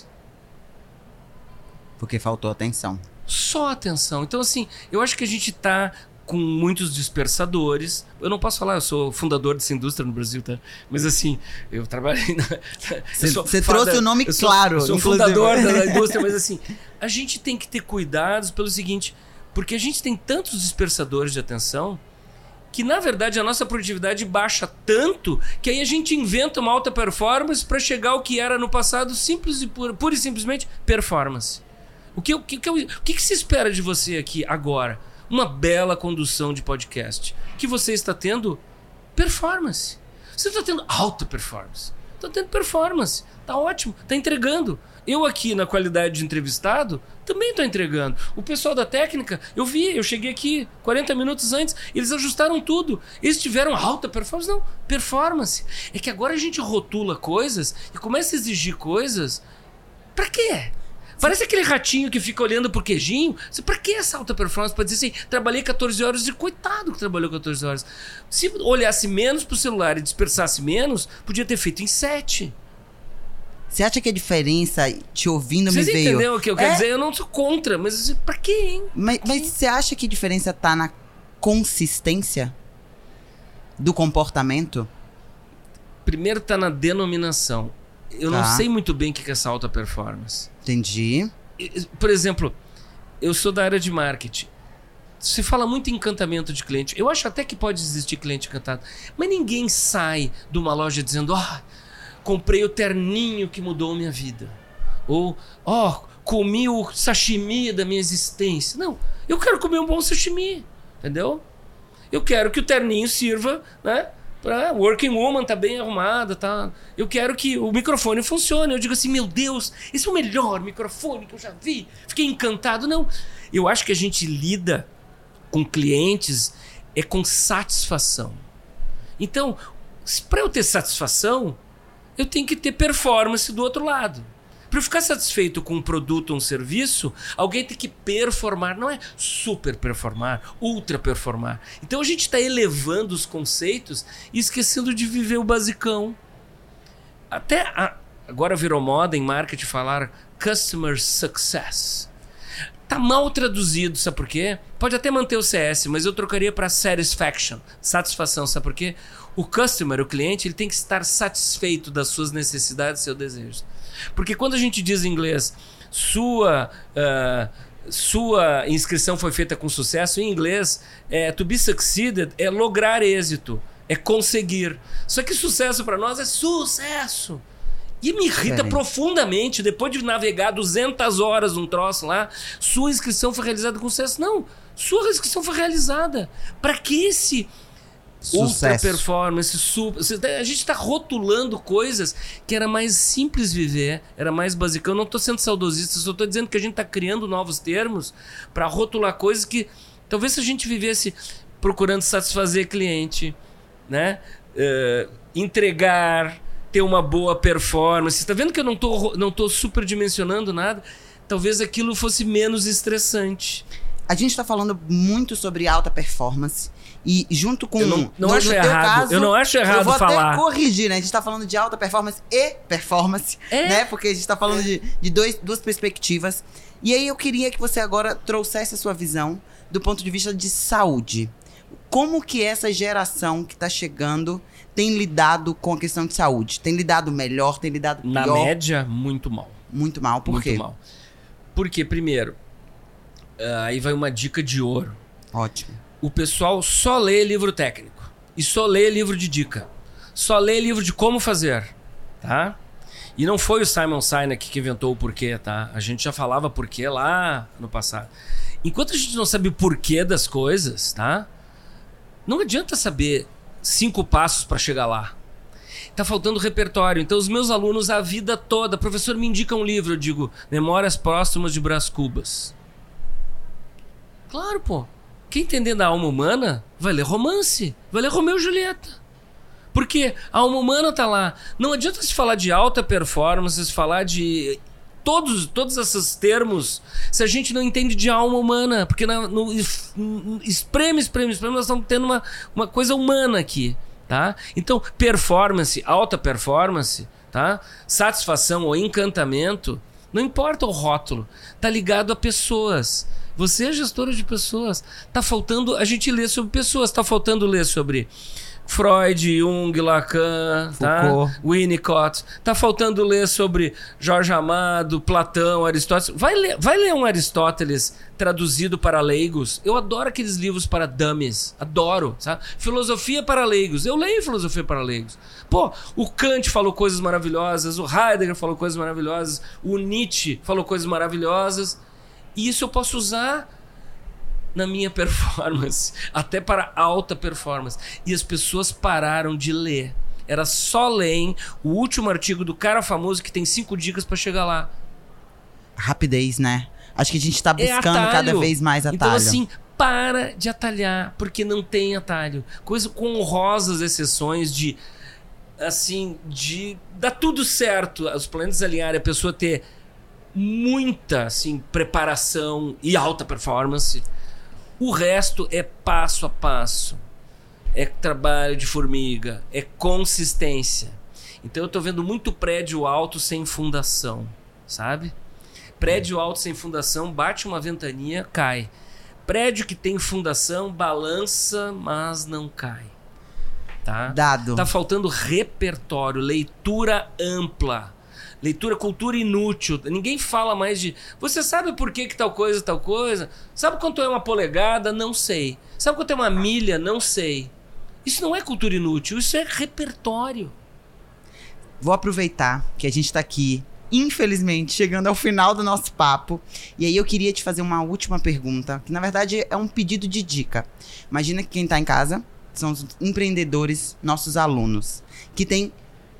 Porque faltou atenção. Só atenção. Então, assim, eu acho que a gente tá com muitos dispersadores. Eu não posso falar, eu sou fundador dessa indústria no Brasil, tá? Mas assim, eu trabalhei na... Você trouxe o nome eu sou, claro. Eu sou fundador da indústria, mas assim, a gente tem que ter cuidados pelo seguinte, porque a gente tem tantos dispersadores de atenção que, na verdade, a nossa produtividade baixa tanto que aí a gente inventa uma alta performance para chegar ao que era no passado simples e pura, pura e simplesmente performance. O que, o, que, o, que, o que se espera de você aqui agora? Uma bela condução de podcast. Que você está tendo performance. Você está tendo alta performance. Está tendo performance. Está ótimo. Está entregando. Eu aqui na qualidade de entrevistado também estou entregando. O pessoal da técnica, eu vi, eu cheguei aqui quarenta minutos antes, eles ajustaram tudo. Eles tiveram alta performance. Não, performance. É que agora a gente rotula coisas e começa a exigir coisas. Para quê? Parece aquele ratinho que fica olhando pro queijinho. Pra que essa alta performance? Pra dizer assim, trabalhei catorze horas e coitado que trabalhou catorze horas. Se olhasse menos pro celular e dispersasse menos, podia ter feito em sete. Você acha que a diferença, te ouvindo, Vocês me veio... Vocês entenderam o que eu quero é... dizer? Eu não sou contra, mas assim, pra quê, hein? Mas, mas você acha que a diferença tá na consistência do comportamento? Primeiro tá na denominação. Eu tá. não sei muito bem o que é essa alta performance. Entendi. Por exemplo, eu sou da área de marketing. Se fala muito em encantamento de cliente. Eu acho até que pode existir cliente encantado. Mas ninguém sai de uma loja dizendo: ó, oh, comprei o terninho que mudou minha vida. Ou, ó, oh, comi o sashimi da minha existência. Não, eu quero comer um bom sashimi. Entendeu? Eu quero que o terninho sirva, né? Pra working woman, tá bem arrumada, tá? Eu quero que o microfone funcione. Eu digo assim, meu Deus, esse é o melhor microfone que eu já vi. Fiquei encantado. Não, eu acho que a gente lida com clientes é com satisfação. Então, para eu ter satisfação, eu tenho que ter performance do outro lado. Para eu ficar satisfeito com um produto ou um serviço, alguém tem que performar. Não é super performar, ultra performar. Então a gente está elevando os conceitos e esquecendo de viver o basicão. Até a, agora virou moda em marketing falar Customer Success. Tá mal traduzido, sabe por quê? Pode até manter o C S, mas eu trocaria para Satisfaction, satisfação, sabe por quê? O customer, o cliente, ele tem que estar satisfeito das suas necessidades e seus desejos. Porque quando a gente diz em inglês, sua, uh, sua inscrição foi feita com sucesso, em inglês, é, to be succeeded é lograr êxito, é conseguir. Só que sucesso para nós é sucesso. E me irrita Bem. profundamente, depois de navegar duzentas horas num troço lá, sua inscrição foi realizada com sucesso. Não, sua inscrição foi realizada. Para que esse... ultra performance, super... a gente está rotulando coisas que era mais simples viver, era mais básico. Eu não estou sendo saudosista, só estou dizendo que a gente está criando novos termos para rotular coisas que talvez se a gente vivesse procurando satisfazer cliente, né? Uh, entregar, ter uma boa performance. Está vendo que eu não estou não tô superdimensionando nada? Talvez aquilo fosse menos estressante. A gente está falando muito sobre alta performance E junto com... Eu não, não no, acho no teu errado. caso, eu não acho errado eu vou falar. até corrigir, né? A gente tá falando de alta performance e performance, É. né? Porque a gente tá falando de, de dois, duas perspectivas. E aí eu queria que você agora trouxesse a sua visão do ponto de vista de saúde. Como que essa geração que tá chegando tem lidado com a questão de saúde? Tem lidado melhor, tem lidado pior? Na média, muito mal. Muito mal, por muito quê? mal. Porque, primeiro, uh, aí vai uma dica de ouro. Ótimo. O pessoal só lê livro técnico. E só lê livro de dica. Só lê livro de como fazer, tá? E não foi o Simon Sinek que inventou o porquê, tá? A gente já falava porquê lá no passado. Enquanto a gente não sabe o porquê das coisas, tá? Não adianta saber cinco passos para chegar lá. Tá faltando repertório. Então os meus alunos a vida toda, professor, me indica um livro, eu digo, Memórias Póstumas de Brás Cubas. Claro, pô. Quem entender da alma humana vai ler romance, vai ler Romeu e Julieta. Porque a alma humana tá lá. Não adianta se falar de alta performance, se falar de todos, todos esses termos, se a gente não entende de alma humana. Porque na, no, espreme, espreme, espreme, nós estamos tendo uma, uma coisa humana aqui. Tá? Então, performance, alta performance, tá? Satisfação ou encantamento, não importa o rótulo, tá ligado a pessoas. Você é gestora de pessoas. Tá faltando a gente ler sobre pessoas, tá faltando ler sobre Freud, Jung, Lacan, Foucault. Tá? Winnicott. Tá faltando ler sobre Jorge Amado, Platão, Aristóteles. Vai ler, vai ler um Aristóteles traduzido para leigos. Eu adoro aqueles livros para dummies. Adoro, sabe? Filosofia para leigos. Eu leio filosofia para leigos. Pô, o Kant falou coisas maravilhosas, o Heidegger falou coisas maravilhosas, o Nietzsche falou coisas maravilhosas. E isso eu posso usar na minha performance, até para alta performance. E as pessoas pararam de ler. Era só lerem o último artigo do cara famoso que tem cinco dicas para chegar lá. Rapidez, né? Acho que a gente tá É buscando atalho. cada vez mais atalho. Então assim, para de atalhar, porque não tem atalho. Coisa com honrosas exceções de, assim, de dar tudo certo, os planetas alinharem, a pessoa ter muita, assim, preparação e alta performance. O resto é passo a passo. É trabalho de formiga, é consistência. Então eu tô vendo muito prédio alto sem fundação, sabe? Prédio alto sem fundação, bate uma ventania, cai. Prédio que tem fundação, balança, mas não cai. Tá? Dado. Tá faltando repertório, leitura ampla. Leitura, cultura inútil. Ninguém fala mais de... Você sabe por que que tal coisa, tal coisa? Sabe quanto é uma polegada? Não sei. Sabe quanto é uma milha? Não sei. Isso não é cultura inútil, isso é repertório. Vou aproveitar que a gente tá aqui, infelizmente, chegando ao final do nosso papo. E aí eu queria te fazer uma última pergunta, que na verdade é um pedido de dica. Imagina que quem tá em casa são os empreendedores, nossos alunos, que tem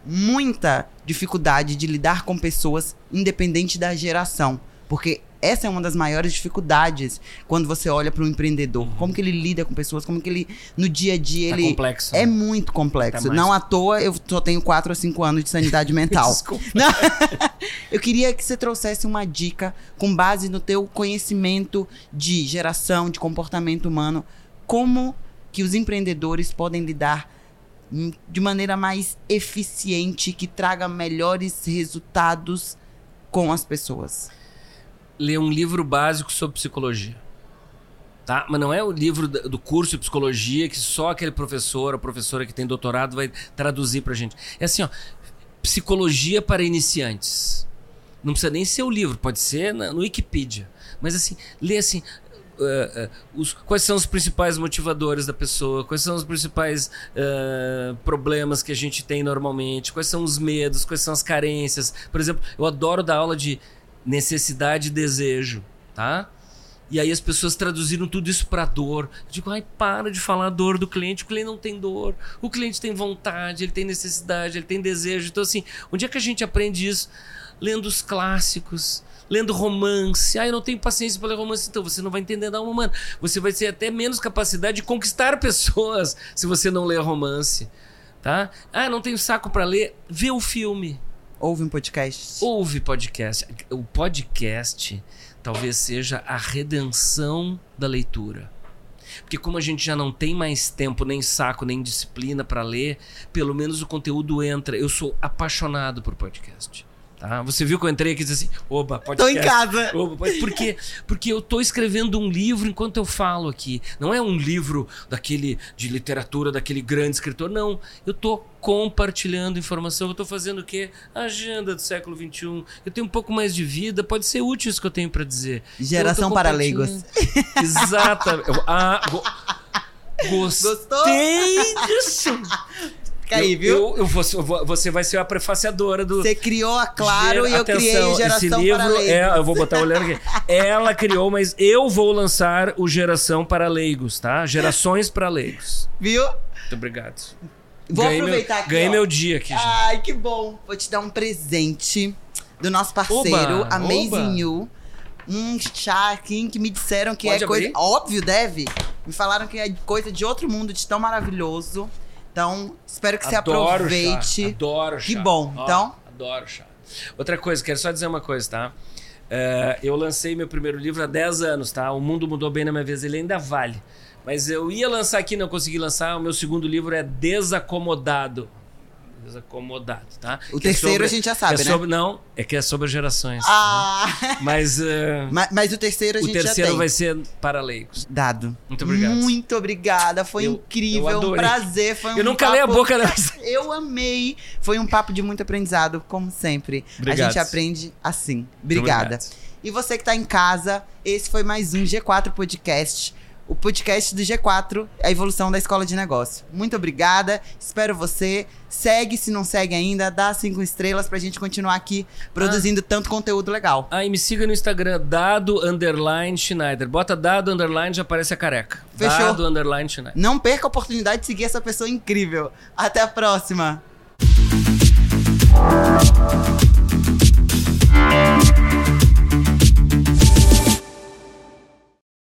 muita dificuldade de lidar com pessoas independente da geração, porque essa é uma das maiores dificuldades quando você olha para um empreendedor, uhum. Como que ele lida com pessoas, como que ele no dia a dia tá ele complexo, é né? Muito complexo, Tá não à toa eu só tenho quatro ou cinco anos de sanidade mental. Desculpa. Não. Eu queria que você trouxesse uma dica com base no teu conhecimento de geração, de comportamento humano, como que os empreendedores podem lidar de maneira mais eficiente, que traga melhores resultados com as pessoas. Ler um livro básico sobre psicologia. Tá? Mas não é o livro do curso de psicologia que só aquele professor ou professora que tem doutorado vai traduzir pra gente. É assim, ó, psicologia para iniciantes. Não precisa nem ser o livro, pode ser na, no Wikipedia. Mas assim, lê assim... Uh, uh, os, quais são os principais motivadores da pessoa, quais são os principais uh, problemas que a gente tem normalmente, quais são os medos, quais são as carências. Por exemplo, eu adoro dar aula de necessidade e desejo, tá? E aí as pessoas traduziram tudo isso para dor. Eu digo, ai, para de falar a dor do cliente, o cliente não tem dor, o cliente tem vontade, ele tem necessidade, ele tem desejo. Então assim, onde é que a gente aprende isso? Lendo os clássicos, lendo romance. Ah, eu não tenho paciência para ler romance. Então você não vai entender da alma humana. Você vai ter até menos capacidade de conquistar pessoas se você não ler romance, tá? Ah, não tenho saco para ler. Vê o filme. Ouve um podcast. Ouve podcast. O podcast talvez seja a redenção da leitura. Porque como a gente já não tem mais tempo, nem saco, nem disciplina para ler, pelo menos o conteúdo entra. Eu sou apaixonado por podcast. Tá? Você viu que eu entrei aqui e disse assim, oba, podcast. Tô em casa. Oba, por quê? Porque eu tô escrevendo um livro enquanto eu falo aqui. Não é um livro daquele de literatura, daquele grande escritor. Não, eu tô compartilhando informação. Eu tô fazendo o quê? Agenda do século vinte e um. Eu tenho um pouco mais de vida. Pode ser útil isso que eu tenho para dizer. Geração para leigos. Exatamente. Ah, go... Gostei Gostou? disso. Fica aí, viu? Eu, eu, eu vou, você vai ser a prefaciadora do... Você criou a Claro e eu Atenção, criei Geração esse livro para Leigos. É, eu vou botar o olhando aqui. Ela criou, mas eu vou lançar o Geração para Leigos, tá? Gerações para Leigos. Viu? Muito obrigado. Vou ganhei aproveitar meu, aqui, Ganhei ó. meu dia aqui já. Ai, que bom. Vou te dar um presente do nosso parceiro, Oba, Amazing oba. You. Um chá aqui que me disseram que Pode é coisa... abrir? Óbvio, deve. Me falaram que é coisa de outro mundo, de tão maravilhoso. Então, espero que você Adoro aproveite. chá, adoro chá. Que bom, Ó, então. Adoro chá. Outra coisa, quero só dizer uma coisa, tá? É, eu lancei meu primeiro livro há dez anos, tá? O Mundo Mudou Bem na Minha Vez, ele ainda vale. Mas eu ia lançar aqui, não consegui lançar. O meu segundo livro é Desacomodado. Desacomodado, tá? O Que é terceiro sobre- a gente já sabe, é né? sobre- Não, é que é sobre gerações. Ah! Mas uh, mas, mas o terceiro a o gente já terceiro tem. vai ser para leigos. Dado. Muito obrigado. Muito obrigada. Foi Eu- incrível, eu um adorei. prazer. Foi um Eu não calei a papo- boca dela. Eu amei. Foi um papo de muito aprendizado, como sempre. Obrigado. A gente aprende assim. Obrigada. obrigado. E você que tá em casa, esse foi mais um G quatro Podcast. O podcast do G quatro, a evolução da escola de negócio. Muito obrigada. Espero você. Segue se não segue ainda. Dá cinco estrelas pra gente continuar aqui produzindo tanto conteúdo legal. Ah, e me siga no Instagram, dado underline Schneider. Bota dado underline, já aparece a careca. Fechou. Dado underline Schneider. Não perca a oportunidade de seguir essa pessoa incrível. Até a próxima.